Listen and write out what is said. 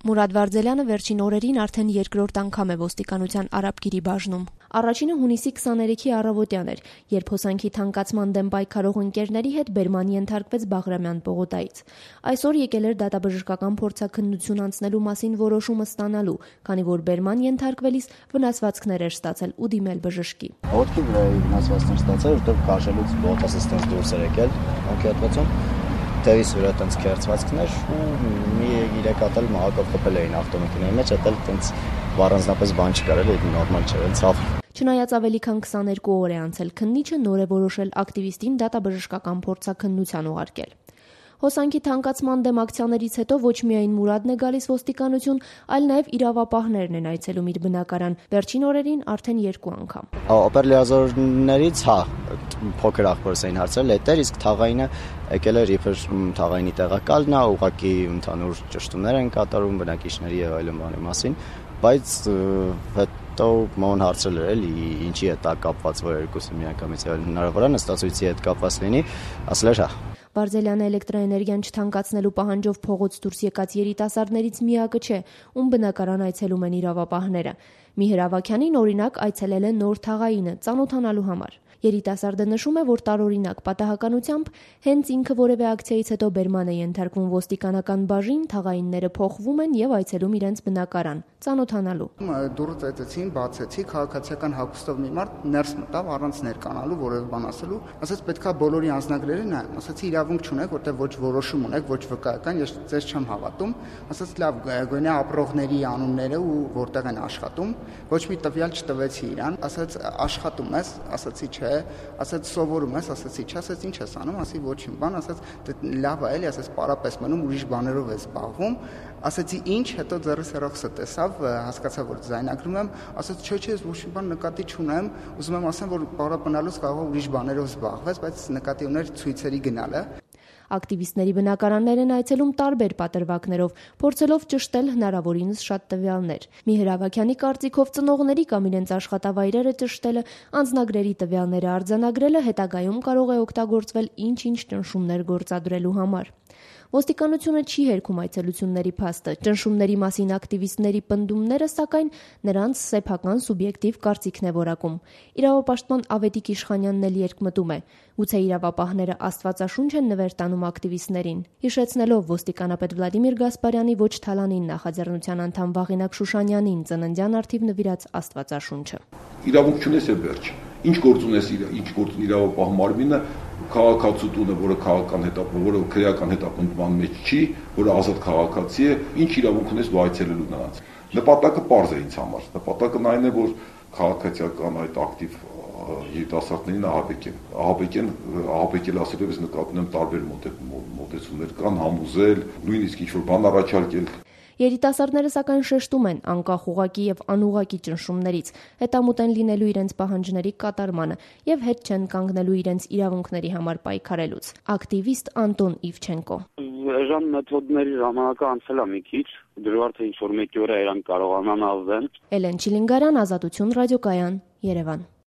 Մուրադ Վարդզելյանը վերջին օրերին արդեն երկրորդ անգամ է ոստիկանության Արաբգիրի բաժնում։ Առաջինը հունիսի 23-ի առավոտյան էր, երբ հոսանքի թանկացման դեմ պայքարող ընկերների հետ բերման ենթարկվեց Բաղրամյան պողոտայից։ Այսօր եկել էր դատաբժշկական փորձաքննություն անցնելու մասին որոշումը ստանալու, քանի որ բերման ենթարկվելիս վնասվածքներ էր ստացել ու դիմել բժշկի։ Ոտքի վրա վնասվածքներ ստացել, որտեղ քաշելուց բոտասը ստենց դուրս էր եկել հոգեատվածում։ Թևիս վրա տենց քերծվածքներ ու մի 3 հատ էլ մահակով խփել էին ավտոմեքենայի մեջ, այդտեղ տենց առանձնապես բան չկար, էլի նորմալ չէր, ցավ։ Չնայած ավելի քան 22 օր է անցել, քննիչը նոր է որոշել ակտիվիստին դատաբժշկական փորձաքննության ուղարկել։ Հոսանքի թանկացման դեմ ակցիաներից հետո ոչ միայն Մուրադն է գալիս ոստիկանություն, այլ նաև իրավապահներն են այցելում իր բնակարան, վերջին օրերին արդեն 2 անգամ։ Օպերլիազորներից փոքր ախորս էին հարցրել, հետեր, իսկ թաղայինը եկել էր իբր թաղայինի տեղակալն է, ուղղակի ընդհանուր ճշտումներ են կատարում բնակիչների եւ այլն բանի մասին, բայց հետո ման հարցրել էր էլի ինչի հետ է կապված, որ երկուսը միանգամից հնարավոր է նստածույցի հետ կապված լինի, ասել էր հա։ Վարդզելյանը էլեկտրաէներգիան չթանկացնելու պահանջով փողոց դուրս եկած երիտասարդներից միակը չէ, ում բնակարան այցելում են իրավապահները։ Միհր Ավագյանին օրինակ այցելել է նոր թաղայինը ծանոթանալու համար։ Երիտասարդը նշում է, որ տարօրինակ պատահականությամբ հենց ինքը որևէ ակցիայից հետո բերման է ենթարկվում ոստիկանական բաժին, թաղայինները փոխվում են եւ այցելում իրենց բնակարան ծանոթանալու։ Դուրը ծեծեցին, բացեցի, քաղաքացիական հագուստով մի մարդ ներս մտավ առանց ներկանալու որևէ բան ասելու, ասաց պետքա բոլորի անձնագրերը նայեմ, ասացի իրավունք չունեք, որտեղ ոչ որոշում ունեք, ոչ վկայական, ես ձեզ չեմ հավատում, ասաց լավ, գոնե ապրողների անունները ու որտեղ են աշխատում, ոչ մի տվյալ չտվեցի իրան, ասաց աշխատում ես, ասացի չէ, ասաց սովորում ես, ասացի չէ, ասաց ինչ ես անում, ասի ոչինչ բան, ասաց լավ է էլի, ասաց պարապես մնում, ուրիշ բաներով ես զբաղվում, ասացի ինչ, հետո ձեռս հեռախոսը տեսավ, հասկացա որ ձայնագրում եմ, ասաց չէ, ես ոչ մի բան նկատի չունեմ, ուզում եմ ասեմ, որ պարապանալուց կարող է ուրիշ բաներով զբաղվես, բայց նկատի ուներ ցույցերի գնալը։ Ակտիվիստների բնակարաններ են այցելում տարբեր պատրվակներով, փորձելով ճշտել հնարավորինս շատ տվյալներ։ Միհր Ավագյանի կարծիքով ծնողների կամ իրենց աշխատավայրերը ճշտելը, անձնագրերի տվյալները արձանագրելը հետագայում կարող է օգտագործվել ինչ-ինչ ճնշումներ գործադրելու համար։ Ոստիկանությունը չի հերքում այցելությունների փաստը, ճնշումների մասին ակտիվիստների պնդումները, սակայն նրանց սեփական սուբյեկտիվ կարծիքն է որակում։ Իրավապաշտպան Ավետիք Իշխանյանն էլ երկմտում է, գուցե իրավապահները աստվածաշունչ են նվեր տանում ակտիվիստներին, հիշեցնելով ոստիկանապետ Վլադիմիր Գասպարյանի ոչ թալանին նախաձեռնության անդամ Վաղինակ Շուշանյանին ծննդյան առթիվ նվիրած աստվածաշունչը։ Իրավունք չունես է վերջ։ Ինչ գործ ունես, ինչ գործ իրավապահ մարմինը քաղաքացու տունը, որը քաղաքական հետապնդում, որը քրեական հետապնդման մեջ չի, որը ազատ քաղաքացի է, ինչ իրավունք ունես դու այցելելու նրանց։ Նպատակը պարզ է ինձ համար։ Նպատակն այն է, որ քաղաքացիական այդ ակտիվ երիտասարդներին ահաբեկել ասելով ես նկատում եմ տարբեր մոտեցումներ կան, համոզել, նույնիսկ ինչ-որ բան առաջարկել։ Երիտասարդները սակայն շեշտում են անկախ ուղղակի եւ անուղղակի ճնշումներից, հետամուտ են լինելու իրենց պահանջների կատարմանը եւ հետ չեն կանգնելու իրենց իրավունքների համար պայքարելուց։ Ակտիվիստ Անտոն Իվչենկո։ Էժան մեթոդների ժամանակը անցել է մի քիչ, դժվար թե ինչ-որ մեկի վրա իրան կարողանան ազդել։ Էլեն Չիլինգարյան, Ազատություն ռադիոկայան, Երևան։